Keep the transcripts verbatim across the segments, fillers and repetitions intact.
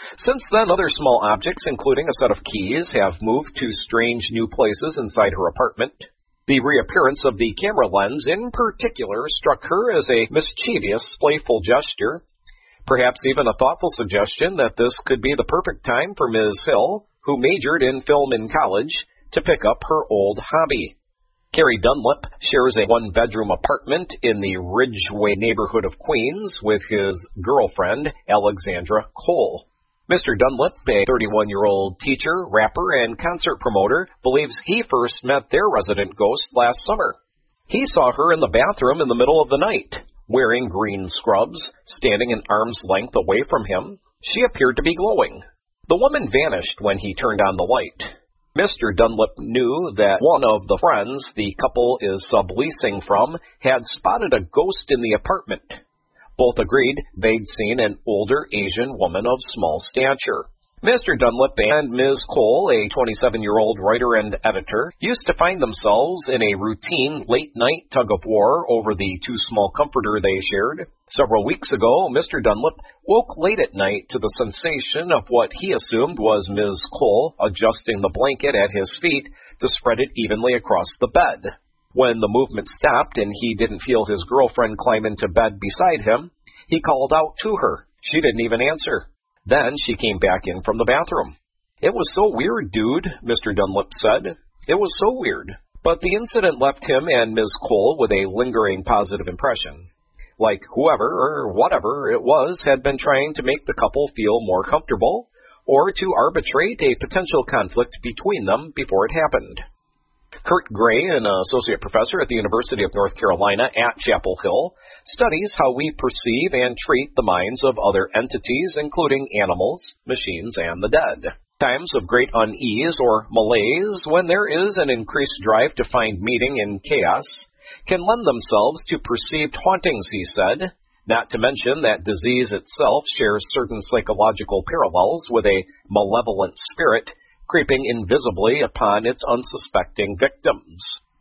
Since then, other small objects, including a set of keys, have moved to strange new places inside her apartment. The reappearance of the camera lens, in particular, struck her as a mischievous, playful gesture, perhaps even a thoughtful suggestion that this could be the perfect time for Miz Hill, who majored in film in college, to pick up her old hobby. Carrie Dunlap shares a one-bedroom apartment in the Ridgeway neighborhood of Queens with his girlfriend, Alexandra Cole. Mister Dunlap, a thirty-one-year-old teacher, rapper, and concert promoter, believes he first met their resident ghost last summer. He saw her in the bathroom in the middle of the night, wearing green scrubs, standing an arm's length away from him. She appeared to be glowing. The woman vanished when he turned on the light. Mister Dunlap knew that one of the friends the couple is subleasing from had spotted a ghost in the apartment. Both agreed they'd seen an older Asian woman of small stature. Mister Dunlap and Miz Cole, a twenty-seven-year-old writer and editor, used to find themselves in a routine late-night tug-of-war over the too-small comforter they shared. Several weeks ago, Mister Dunlap woke late at night to the sensation of what he assumed was Miz Cole adjusting the blanket at his feet to spread it evenly across the bed. When the movement stopped and he didn't feel his girlfriend climb into bed beside him, he called out to her. She didn't even answer. Then she came back in from the bathroom. "It was so weird, dude," Mister Dunlap said. "It was so weird." But the incident left him and Miz Cole with a lingering positive impression. Like whoever or whatever it was had been trying to make the couple feel more comfortable, or to arbitrate a potential conflict between them before it happened. Kurt Gray, an associate professor at the University of North Carolina at Chapel Hill, studies how we perceive and treat the minds of other entities, including animals, machines, and the dead. Times of great unease or malaise, when there is an increased drive to find meaning in chaos, can lend themselves to perceived hauntings, he said, not to mention that disease itself shares certain psychological parallels with a malevolent spirit creeping invisibly upon its unsuspecting victims.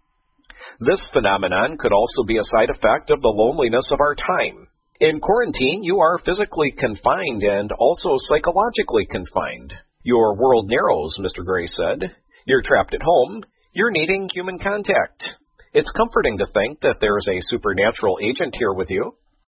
This phenomenon could also be a side effect of the loneliness of our time. In quarantine, you are physically confined and also psychologically confined. Your world narrows, Mister Gray said. You're trapped at home. You're needing human contact. It's comforting to think that there's a supernatural agent here with you.